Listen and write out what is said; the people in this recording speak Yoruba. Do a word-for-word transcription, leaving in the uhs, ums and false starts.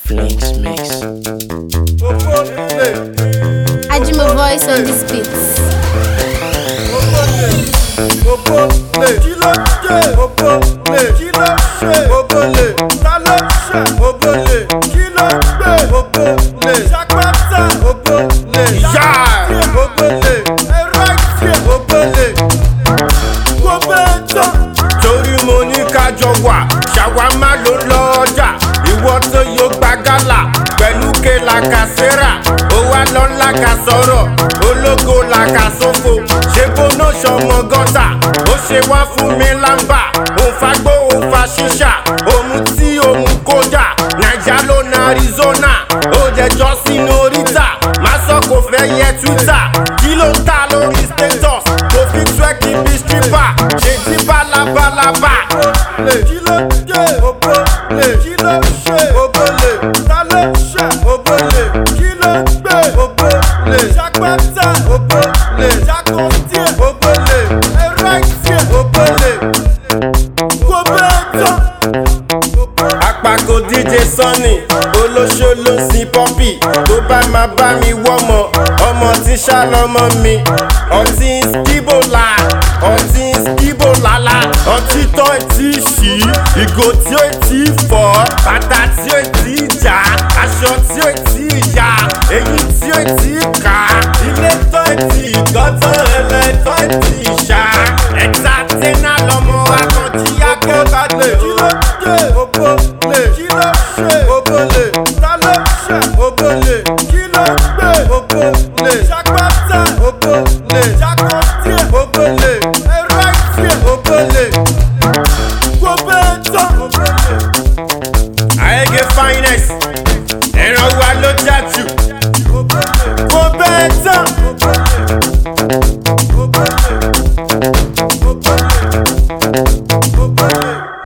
Flinks mix. Ajimo voice on this beat. Torí mo ní kájọ wà, ṣàwámà ló lọ́jà. Ìwọ tó yóò gba gálà pẹ̀lú ké làkàṣẹ́rà. Ó wá lọ làkàsọ̀rọ̀, ológo làkàsófo. Ṣé bóná ṣọmọ gọ́tà? Ó ṣe wá fún mi lámbà. Òun fagbó òun fa ṣíṣà. Òun tí òun kójà. Naija ló na Arizona. Ó jẹjọ́ sínú oríta. Má sọ kò fẹ́ yẹ Twitter. Kí ló ń ta lórí status? Kò fi twerky bí stripper. Ṣé tí balabalaba? Kí ló dé? Obole. Kí ló ṣe? Obole. Ta ló ṣe? Obole. Kí ló gbé? Obole. Ṣàpẹ́tà? Obole. Ṣàkóńtì? Obole. Ẹ̀rẹ́tì? Obole. Kòbẹ́tọ̀. Àpàkò D J Sunny, olóṣó ló sin pọ́pì. Tó bá máa bá mi wọ́mọ, ọmọ tí ṣàlọ́mọ mi. Ọtí ń skíbòlà, ọtí ń skíbòlàlà. Ọtí tó ti ṣí, ìgò tí ó ti fọ́, bàtà tí ó